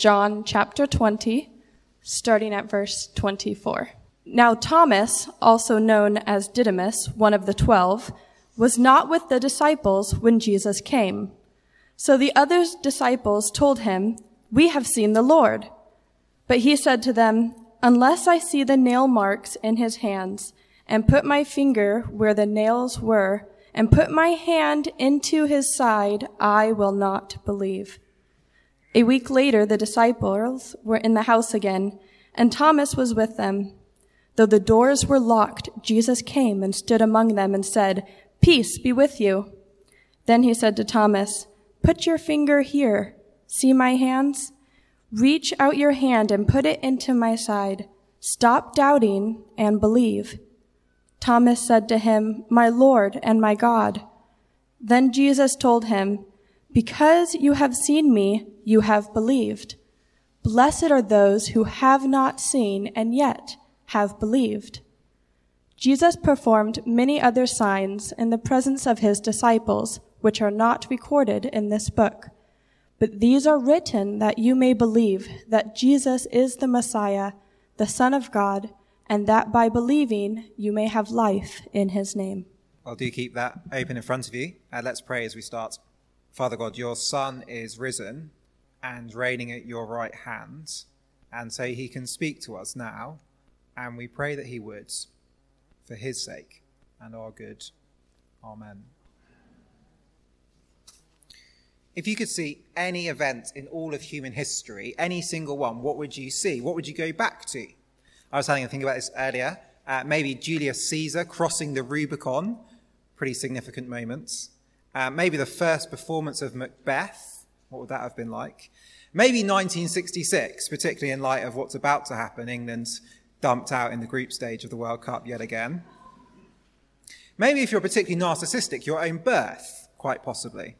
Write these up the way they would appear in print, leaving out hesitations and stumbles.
John chapter 20, starting at verse 24. Now Thomas, also known as Didymus, one of the 12, was not with the disciples when Jesus came. So the other disciples told him, "We have seen the Lord." But he said to them, "Unless I see the nail marks in his hands, and put my finger where the nails were, and put my hand into his side, I will not believe." A week later, the disciples were in the house again, and Thomas was with them. Though the doors were locked, Jesus came and stood among them and said, "Peace be with you." Then he said to Thomas, "Put your finger here. See my hands? Reach out your hand and put it into my side. Stop doubting and believe." Thomas said to him, "My Lord and my God." Then Jesus told him, "Because you have seen me, you have believed. Blessed are those who have not seen and yet have believed." Jesus performed many other signs in the presence of his disciples, which are not recorded in this book. But these are written that you may believe that Jesus is the Messiah, the Son of God, and that by believing you may have life in his name. Well, do keep that open in front of you. Let's pray as we start. Father God, your Son is risen and reigning at your right hand, and so he can speak to us now, and we pray that he would, for his sake and our good. Amen. If you could see any event in all of human history, any single one, what would you see? What would you go back to? I was having a think about this earlier. Maybe Julius Caesar crossing the Rubicon, pretty significant moments. Maybe the first performance of Macbeth, what would that have been like? Maybe 1966, particularly in light of what's about to happen. England's dumped out in the group stage of the World Cup yet again. Maybe if you're particularly narcissistic, your own birth, quite possibly.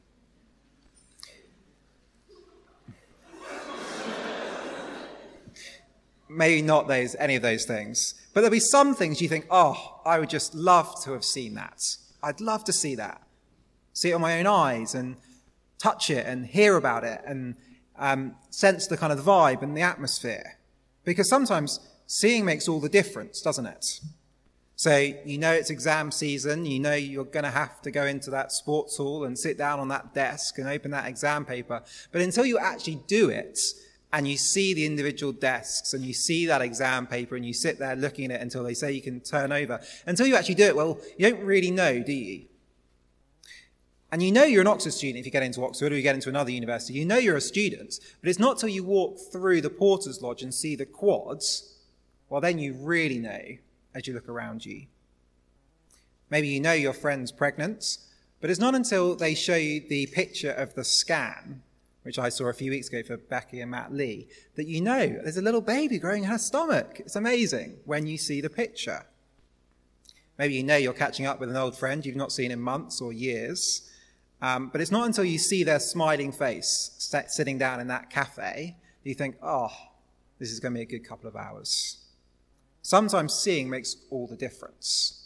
Maybe not any of those things. But there'll be some things you think, oh, I would just love to have seen that. I'd love to see that. See it with my own eyes and touch it and hear about it and sense the kind of vibe and the atmosphere. Because sometimes seeing makes all the difference, doesn't it? So you know it's exam season, you know you're going to have to go into that sports hall and sit down on that desk and open that exam paper. But until you actually do it, and you see the individual desks and you see that exam paper and you sit there looking at it until they say you can turn over, until you actually do it, well, you don't really know, do you? And you know you're an Oxford student if you get into Oxford or you get into another university. You know you're a student, but it's not till you walk through the Porter's Lodge and see the quads, well, then you really know as you look around you. Maybe you know your friend's pregnant, but it's not until they show you the picture of the scan, which I saw a few weeks ago for Becky and Matt Lee, that you know there's a little baby growing in her stomach. It's amazing when you see the picture. Maybe you know you're catching up with an old friend you've not seen in months or years, but it's not until you see their smiling face sitting down in that cafe that you think, oh, this is going to be a good couple of hours. Sometimes seeing makes all the difference,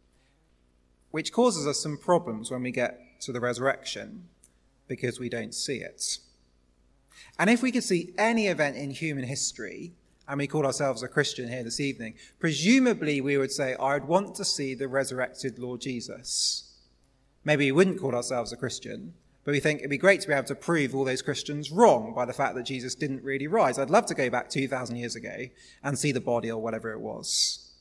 which causes us some problems when we get to the resurrection, because we don't see it. And if we could see any event in human history, and we call ourselves a Christian here this evening, presumably we would say, I would want to see the resurrected Lord Jesus. Maybe we wouldn't call ourselves a Christian, but we think it'd be great to be able to prove all those Christians wrong by the fact that Jesus didn't really rise. I'd love to go back 2,000 years ago and see the body or whatever it was.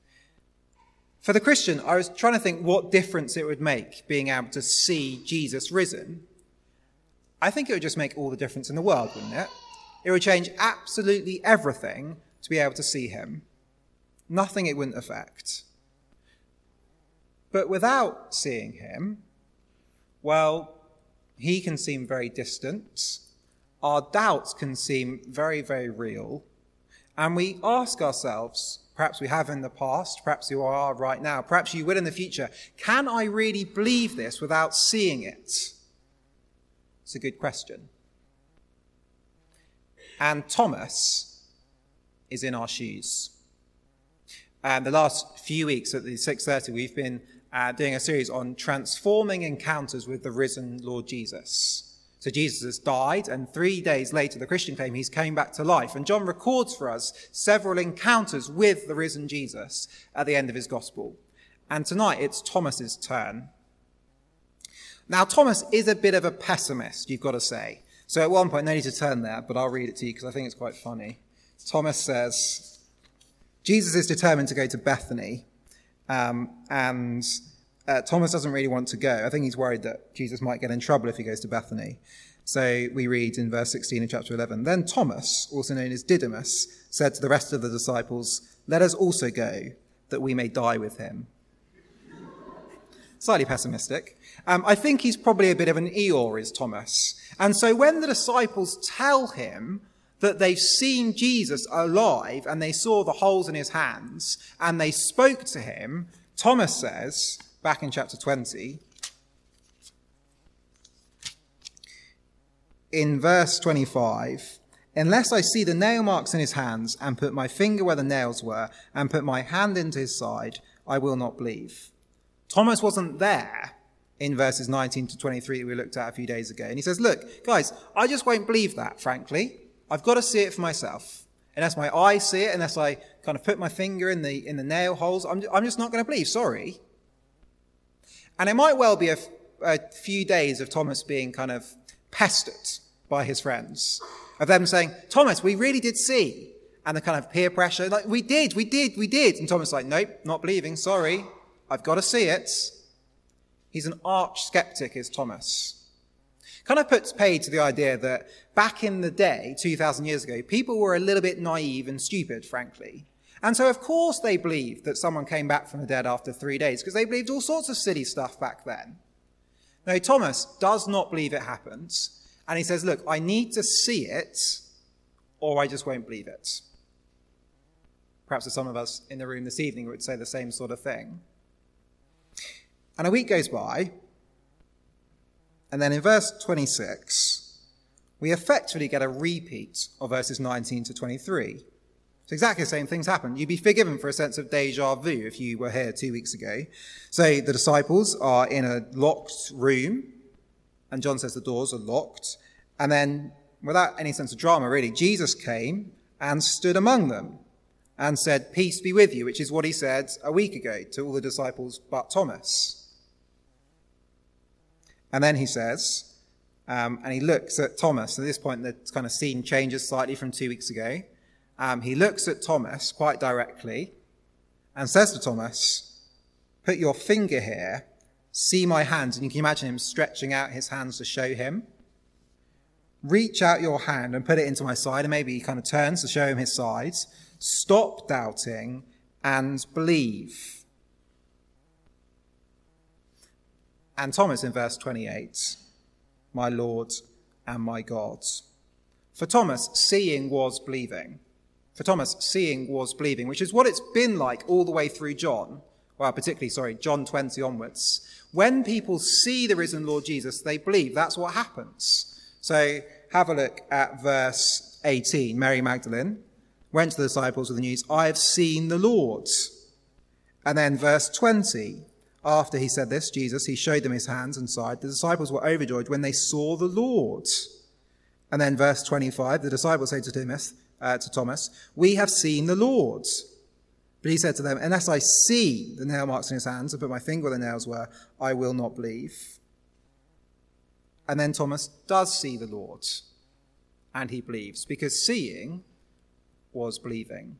For the Christian, I was trying to think what difference it would make being able to see Jesus risen. I think it would just make all the difference in the world, wouldn't it? It would change absolutely everything to be able to see him. Nothing it wouldn't affect. But without seeing him, well, he can seem very distant. Our doubts can seem very, very real. And we ask ourselves, perhaps we have in the past, perhaps you are right now, perhaps you will in the future, can I really believe this without seeing it? It's a good question. And Thomas is in our shoes. The last few weeks at the 6:30, we've been doing a series on transforming encounters with the risen Lord Jesus. So Jesus has died, and 3 days later, the Christian claim, he's came back to life. And John records for us several encounters with the risen Jesus at the end of his gospel. And tonight, it's Thomas's turn. Now, Thomas is a bit of a pessimist, you've got to say. So at one point, no need to turn there, but I'll read it to you because I think it's quite funny. Thomas says, Jesus is determined to go to Bethany, and Thomas doesn't really want to go. I think he's worried that Jesus might get in trouble if he goes to Bethany. So we read in verse 16 of chapter 11, Then Thomas, also known as Didymus, said to the rest of the disciples, Let us also go, that we may die with him. Slightly pessimistic. I think he's probably a bit of an Eeyore, is Thomas. And so when the disciples tell him that they've seen Jesus alive and they saw the holes in his hands and they spoke to him, Thomas says, back in chapter 20, in verse 25, Unless I see the nail marks in his hands and put my finger where the nails were and put my hand into his side, I will not believe. Thomas wasn't there in verses 19 to 23 that we looked at a few days ago. And he says, look, guys, I just won't believe that, frankly. I've got to see it for myself. Unless my eyes see it, unless I kind of put my finger in the nail holes, I'm just not going to believe. Sorry. And it might well be a few days of Thomas being kind of pestered by his friends, of them saying, Thomas, we really did see. And the kind of peer pressure, like, we did. And Thomas is like, nope, not believing, sorry. I've got to see it. He's an arch skeptic, is Thomas. Kind of puts paid to the idea that back in the day, 2,000 years ago, people were a little bit naive and stupid, frankly. And so, of course, they believed that someone came back from the dead after 3 days, because they believed all sorts of silly stuff back then. No, Thomas does not believe it happened. And he says, look, I need to see it, or I just won't believe it. Perhaps there's some of us in the room this evening who would say the same sort of thing. And a week goes by, and then in verse 26, we effectively get a repeat of verses 19 to 23. So exactly the same things happen. You'd be forgiven for a sense of deja vu if you were here 2 weeks ago. So the disciples are in a locked room, and John says the doors are locked. And then, without any sense of drama really, Jesus came and stood among them and said, peace be with you, which is what he said a week ago to all the disciples but Thomas. And then he says, and he looks at Thomas. At this point, the kind of scene changes slightly from 2 weeks ago. He looks at Thomas quite directly and says to Thomas, put your finger here, see my hands. And you can imagine him stretching out his hands to show him. Reach out your hand and put it into my side. And maybe he kind of turns to show him his sides. Stop doubting and believe. And Thomas in verse 28, my Lord and my God. For Thomas, seeing was believing. For Thomas, seeing was believing, which is what it's been like all the way through John. Well, particularly, John 20 onwards. When people see the risen Lord Jesus, they believe. That's what happens. So have a look at verse 18. Mary Magdalene went to the disciples with the news, I have seen the Lord. And then verse 20. After he said this, Jesus, he showed them his hands and side. The disciples were overjoyed when they saw the Lord. And then verse 25, the disciples say to Thomas, we have seen the Lord. But he said to them, unless I see the nail marks in his hands and put my finger where the nails were, I will not believe. And then Thomas does see the Lord, and he believes, because seeing was believing.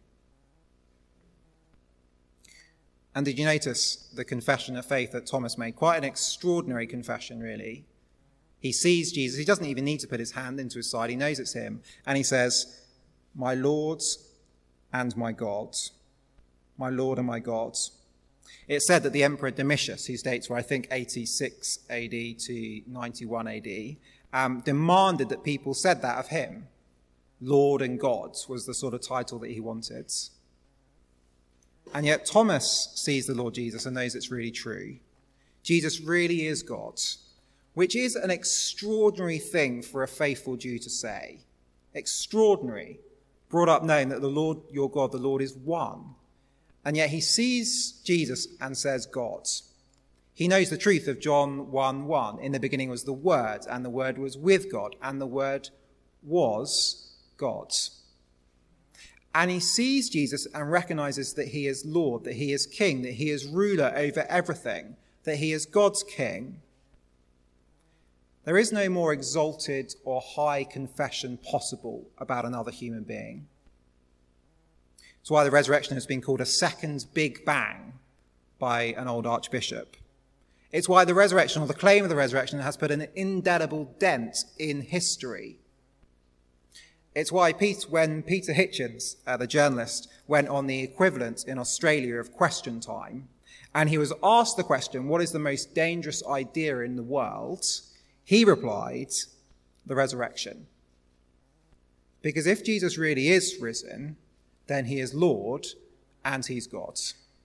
And did you notice the confession of faith that Thomas made? Quite an extraordinary confession, really. He sees Jesus. He doesn't even need to put his hand into his side. He knows it's him. And he says, my Lord and my God. My Lord and my God. It's said that the Emperor Domitius, whose dates were, I think, 86 AD to 91 AD, demanded that people said that of him. Lord and God was the sort of title that he wanted. And yet Thomas sees the Lord Jesus and knows it's really true. Jesus really is God, which is an extraordinary thing for a faithful Jew to say. Extraordinary. Brought up knowing that the Lord, your God, the Lord is one. And yet he sees Jesus and says God. He knows the truth of John 1:1. In the beginning was the Word, and the Word was with God, and the Word was God. And he sees Jesus and recognizes that he is Lord, that he is King, that he is ruler over everything, that he is God's King. There is no more exalted or high confession possible about another human being. That's why the resurrection has been called a second Big Bang by an old archbishop. It's why the resurrection, or the claim of the resurrection, has put an indelible dent in history. It's why when Peter Hitchens, the journalist, went on the equivalent in Australia of Question Time, and he was asked the question, what is the most dangerous idea in the world? He replied, the resurrection. Because if Jesus really is risen, then he is Lord and he's God.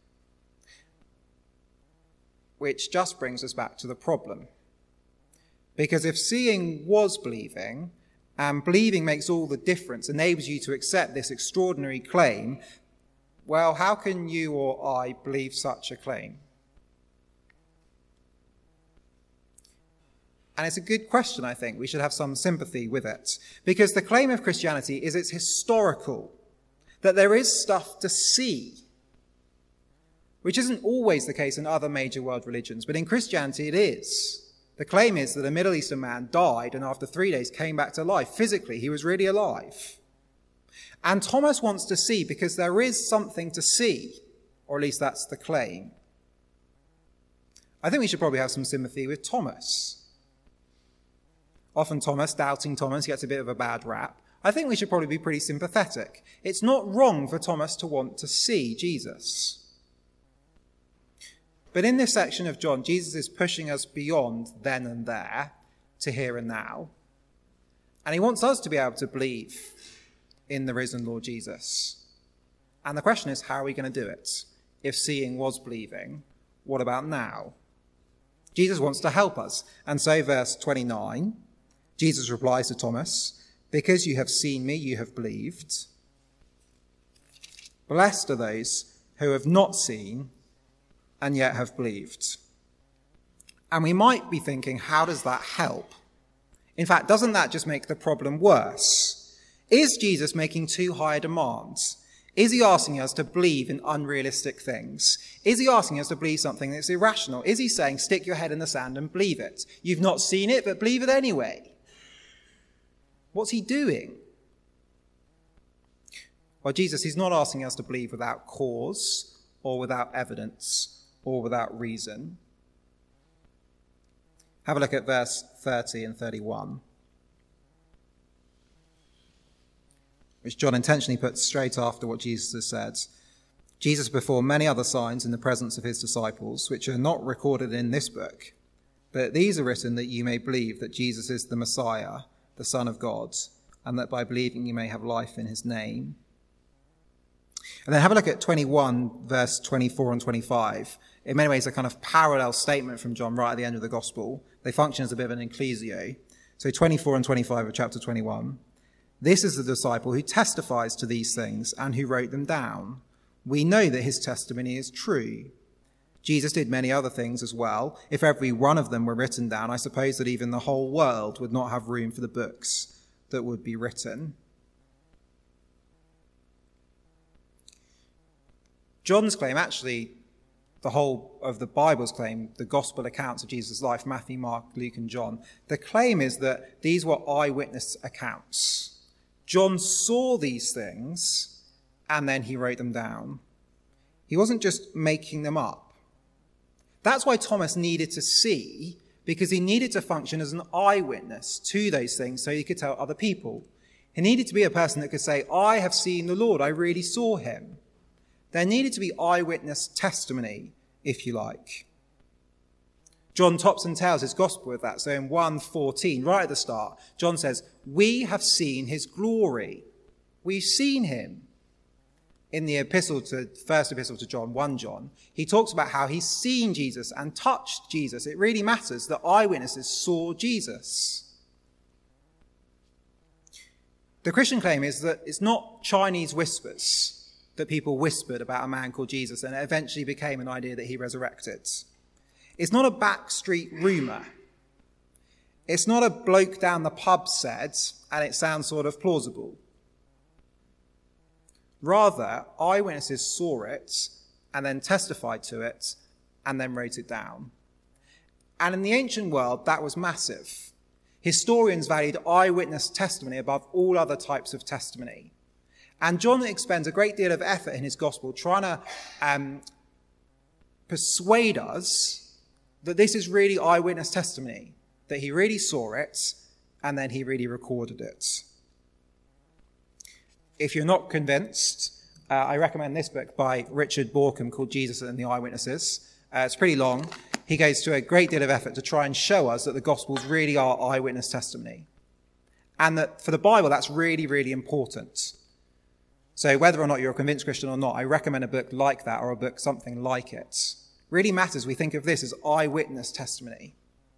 Which just brings us back to the problem. Because if seeing was believing, and believing makes all the difference, enables you to accept this extraordinary claim, well, how can you or I believe such a claim? And it's a good question, I think. We should have some sympathy with it. Because the claim of Christianity is it's historical, that there is stuff to see, which isn't always the case in other major world religions, but in Christianity it is. The claim is that a Middle Eastern man died and after 3 days came back to life. Physically, he was really alive. And Thomas wants to see because there is something to see, or at least that's the claim. I think we should probably have some sympathy with Thomas. Often Thomas, doubting Thomas, gets a bit of a bad rap. I think we should probably be pretty sympathetic. It's not wrong for Thomas to want to see Jesus. But in this section of John, Jesus is pushing us beyond then and there to here and now. And he wants us to be able to believe in the risen Lord Jesus. And the question is, how are we going to do it? If seeing was believing, what about now? Jesus wants to help us. And so verse 29, Jesus replies to Thomas, because you have seen me, you have believed. Blessed are those who have not seen and yet have believed. And we might be thinking, how does that help? In fact, doesn't that just make the problem worse? Is Jesus making too high demands? Is he asking us to believe in unrealistic things? Is he asking us to believe something that's irrational? Is he saying, stick your head in the sand and believe it? You've not seen it, but believe it anyway. What's he doing? Well, Jesus, he's not asking us to believe without cause or without evidence or without reason. Have a look at verse 30 and 31, which John intentionally puts straight after what Jesus has said. Jesus performed many other signs in the presence of his disciples, which are not recorded in this book, but these are written that you may believe that Jesus is the Messiah, the Son of God, and that by believing you may have life in his name. And then have a look at 21, verse 24 and 25. In many ways, a kind of parallel statement from John right at the end of the gospel. They function as a bit of an inclusio. So 24 and 25 of chapter 21. This is the disciple who testifies to these things and who wrote them down. We know that his testimony is true. Jesus did many other things as well. If every one of them were written down, I suppose that even the whole world would not have room for the books that would be written. John's claim, actually, the whole of the Bible's claim, the gospel accounts of Jesus' life, Matthew, Mark, Luke, and John, the claim is that these were eyewitness accounts. John saw these things, and then he wrote them down. He wasn't just making them up. That's why Thomas needed to see, because he needed to function as an eyewitness to those things so he could tell other people. He needed to be a person that could say, I have seen the Lord, I really saw him. There needed to be eyewitness testimony, if you like. John tops and tails his gospel with that. So in 1:14, right at the start, John says, we have seen his glory. We've seen him. In the first epistle to John, 1 John, he talks about how he's seen Jesus and touched Jesus. It really matters that eyewitnesses saw Jesus. The Christian claim is that it's not Chinese whispers that people whispered about a man called Jesus and it eventually became an idea that he resurrected. It's not a backstreet rumour. It's not a bloke down the pub said, and it sounds sort of plausible. Rather, eyewitnesses saw it and then testified to it and then wrote it down. And in the ancient world, that was massive. Historians valued eyewitness testimony above all other types of testimony. And John expends a great deal of effort in his gospel trying to persuade us that this is really eyewitness testimony, that he really saw it and then he really recorded it. If you're not convinced, I recommend this book by Richard Borkham called Jesus and the Eyewitnesses. It's pretty long. He goes to a great deal of effort to try and show us that the Gospels really are eyewitness testimony. And that for the Bible, that's really, really important. So whether or not you're a convinced Christian or not, I recommend a book like that or a book something like it. It really matters. We think of this as eyewitness testimony.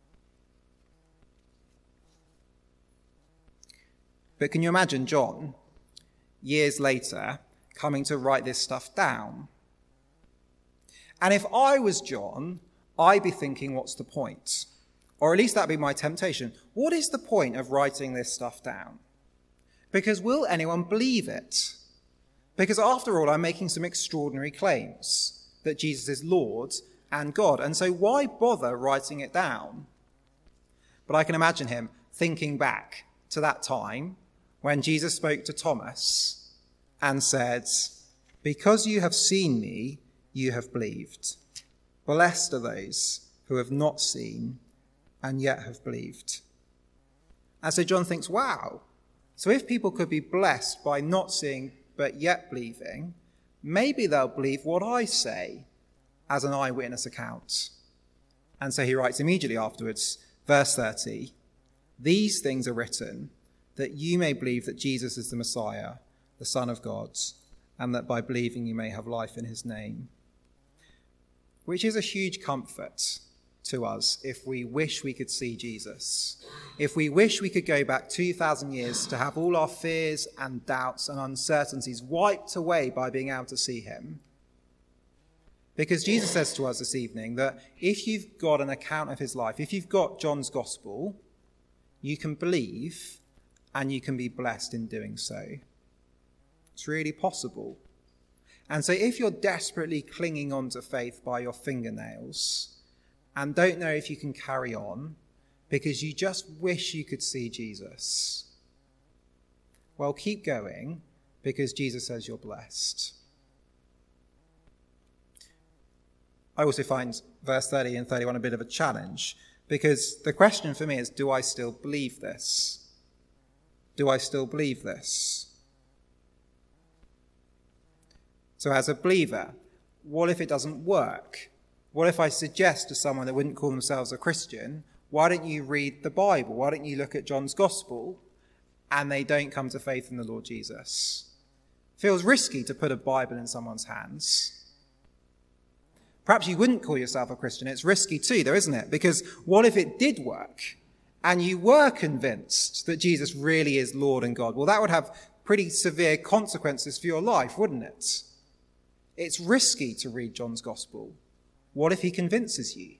But can you imagine John, years later, coming to write this stuff down? And if I was John, I'd be thinking, what's the point? Or at least that'd be my temptation. What is the point of writing this stuff down? Because will anyone believe it? Because after all, I'm making some extraordinary claims that Jesus is Lord and God. And so why bother writing it down? But I can imagine him thinking back to that time when Jesus spoke to Thomas and said, "Because you have seen me, you have believed. Blessed are those who have not seen and yet have believed." And so John thinks, wow, so if people could be blessed by not seeing but yet believing, maybe they'll believe what I say as an eyewitness account. And so he writes immediately afterwards, verse 30, "These things are written that you may believe that Jesus is the Messiah, the Son of God, and that by believing you may have life in his name." Which is a huge comfort to us if we wish we could see Jesus. If we wish we could go back 2,000 years to have all our fears and doubts and uncertainties wiped away by being able to see him. Because Jesus says to us this evening that if you've got an account of his life, if you've got John's gospel, you can believe and you can be blessed in doing so. It's really possible. And so if you're desperately clinging on to faith by your fingernails and don't know if you can carry on because you just wish you could see Jesus, well, keep going because Jesus says you're blessed. I also find verse 30 and 31 a bit of a challenge because the question for me is, do I still believe this? Do I still believe this? So as a believer, what if it doesn't work? What if I suggest to someone that wouldn't call themselves a Christian, why don't you read the Bible? Why don't you look at John's gospel? And they don't come to faith in the Lord Jesus. It feels risky to put a Bible in someone's hands. Perhaps you wouldn't call yourself a Christian. It's risky too, though, isn't it? Because what if it did work and you were convinced that Jesus really is Lord and God? Well, that would have pretty severe consequences for your life, wouldn't it? It's risky to read John's gospel. What if he convinces you?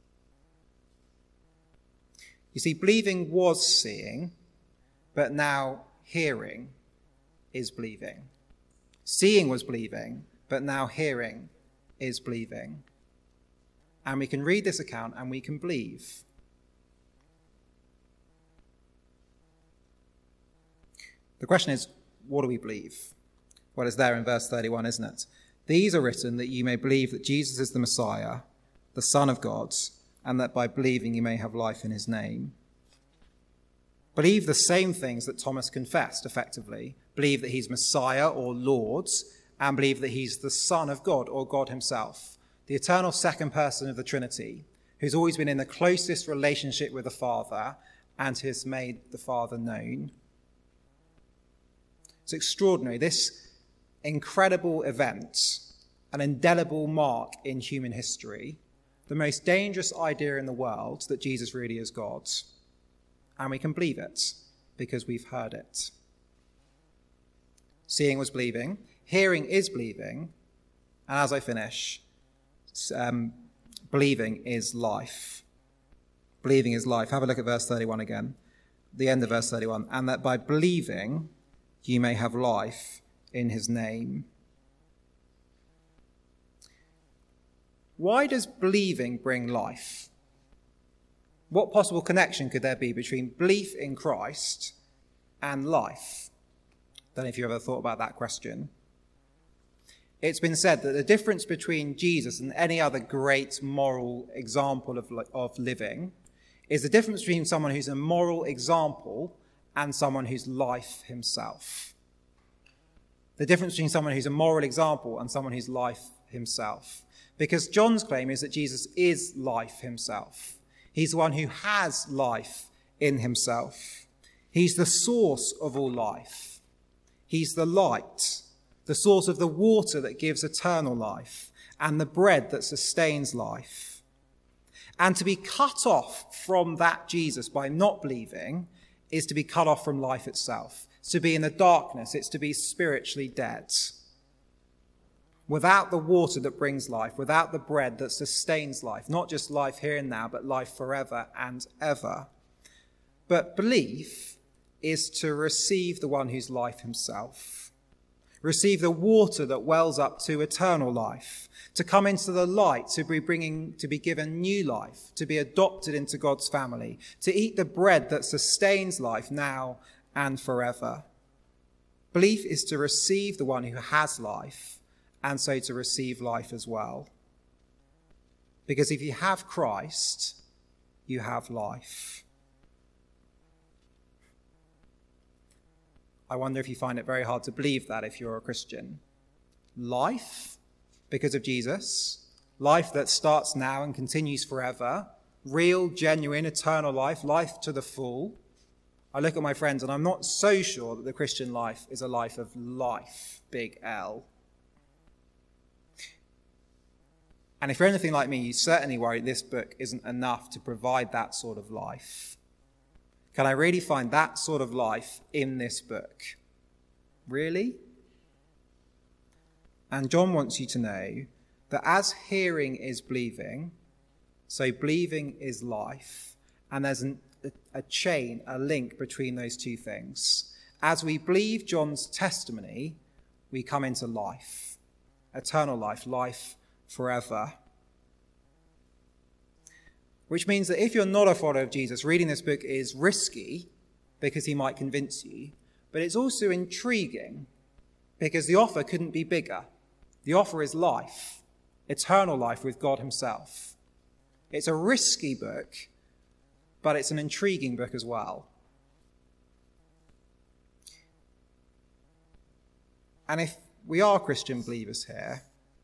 You see, believing was seeing, but now hearing is believing. Seeing was believing, but now hearing is believing. And we can read this account and we can believe. The question is, what do we believe? Well, it's there in verse 31, isn't it? "These are written that you may believe that Jesus is the Messiah, the Son of God, and that by believing you may have life in his name." Believe the same things that Thomas confessed, effectively. Believe that he's Messiah or Lord, and believe that he's the Son of God or God himself, the eternal second person of the Trinity, who's always been in the closest relationship with the Father and has made the Father known. It's extraordinary. This incredible event, an indelible mark in human history, the most dangerous idea in the world that Jesus really is God. And we can believe it because we've heard it. Seeing was believing, hearing is believing, and as I finish, believing is life. Believing is life. Have a look at verse 31 again. The end of verse 31. And that by believing you may have life in his name. Why does believing bring life? What possible connection could there be between belief in Christ and life? Don't know if you ever thought about that question. It's been said that the difference between Jesus and any other great moral example of living is the difference between someone who's a moral example and someone who's life himself. The difference between someone who's a moral example and someone who's life himself. Because John's claim is that Jesus is life himself. He's the one who has life in himself. He's the source of all life. He's the light, the source of the water that gives eternal life, and the bread that sustains life. And to be cut off from that Jesus by not believing is to be cut off from life itself. It's to be in the darkness. It's to be spiritually dead. Without the water that brings life, without the bread that sustains life, not just life here and now, but life forever and ever. But belief is to receive the one who's life himself. Receive the water that wells up to eternal life, to come into the light, to be given new life, to be adopted into God's family, to eat the bread that sustains life now and forever. Belief is to receive the one who has life, and so to receive life as well. Because if you have Christ, you have life. I wonder if you find it very hard to believe that if you're a Christian. Life, because of Jesus, life that starts now and continues forever, real, genuine, eternal life, life to the full. I look at my friends and I'm not so sure that the Christian life is a life of life, big L. And if you're anything like me, you certainly worry this book isn't enough to provide that sort of life. Can I really find that sort of life in this book? Really? And John wants you to know that as hearing is believing, so believing is life, and there's a chain, a link between those two things. As we believe John's testimony, we come into life, eternal life, life forever. Which means that if you're not a follower of Jesus, reading this book is risky because he might convince you, but it's also intriguing because the offer couldn't be bigger. The offer is life, eternal life with God himself. It's a risky book, but it's an intriguing book as well. And if we are Christian believers here,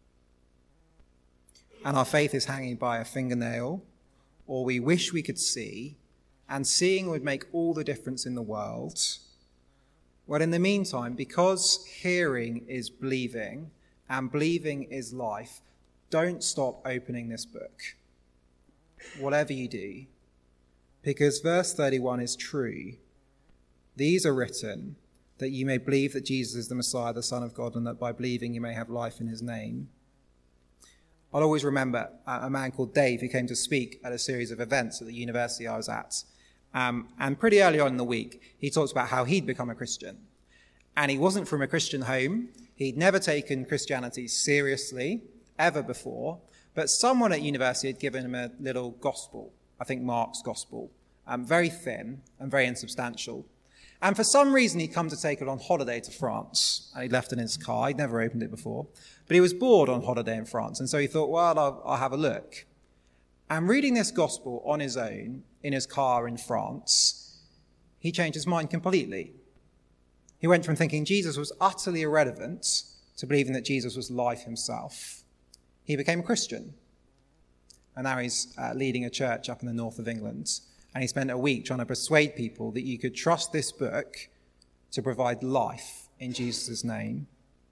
and our faith is hanging by a fingernail, or we wish we could see, and seeing would make all the difference in the world, well, in the meantime, because hearing is believing, and believing is life, don't stop opening this book, whatever you do, because verse 31 is true. These are written that you may believe that Jesus is the Messiah, the Son of God, and that by believing you may have life in his name. I'll always remember a man called Dave who came to speak at a series of events at the university I was at. And pretty early on in the week, he talked about how he'd become a Christian. And he wasn't from a Christian home. He'd never taken Christianity seriously, ever before. But someone at university had given him a little gospel, I think Mark's gospel, very thin and very insubstantial. And for some reason, he'd come to take it on holiday to France. And he'd left it in his car. He'd never opened it before. But he was bored on holiday in France. And so he thought, well, I'll have a look. And reading this gospel on his own, in his car in France, he changed his mind completely. He went from thinking Jesus was utterly irrelevant to believing that Jesus was life himself. He became a Christian. And now he's leading a church up in the north of England. And he spent a week trying to persuade people that you could trust this book to provide life in Jesus' name.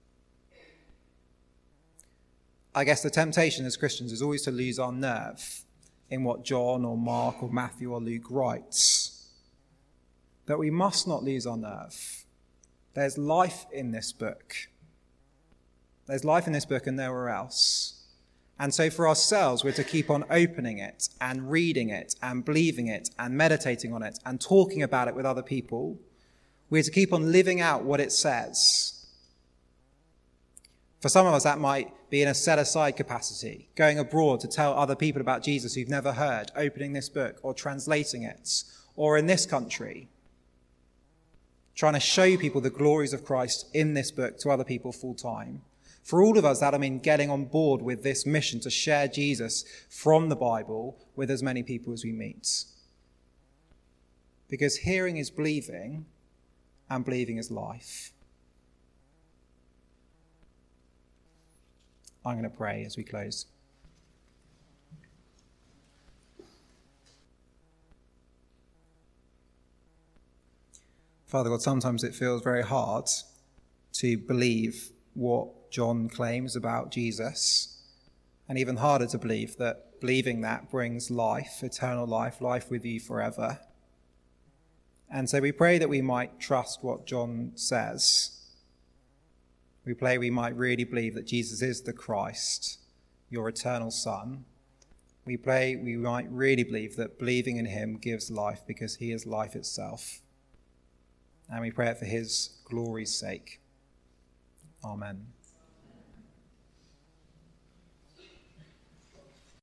I guess the temptation as Christians is always to lose our nerve in what John or Mark or Matthew or Luke writes. But we must not lose our nerve. There's life in this book. There's life in this book and nowhere else. And so for ourselves, we're to keep on opening it and reading it and believing it and meditating on it and talking about it with other people. We're to keep on living out what it says. For some of us, that might be in a set-aside capacity, going abroad to tell other people about Jesus who've never heard, opening this book or translating it, or in this country, trying to show people the glories of Christ in this book to other people full time. For all of us, that'll mean getting on board with this mission to share Jesus from the Bible with as many people as we meet. Because hearing is believing, and believing is life. I'm going to pray as we close. Father God, sometimes it feels very hard to believe what John claims about Jesus, and even harder to believe that believing that brings life, eternal life, life with you forever. And so we pray that we might trust what John says. We pray we might really believe that Jesus is the Christ, your eternal Son. We pray we might really believe that believing in him gives life because he is life itself. And we pray it for his glory's sake. Amen.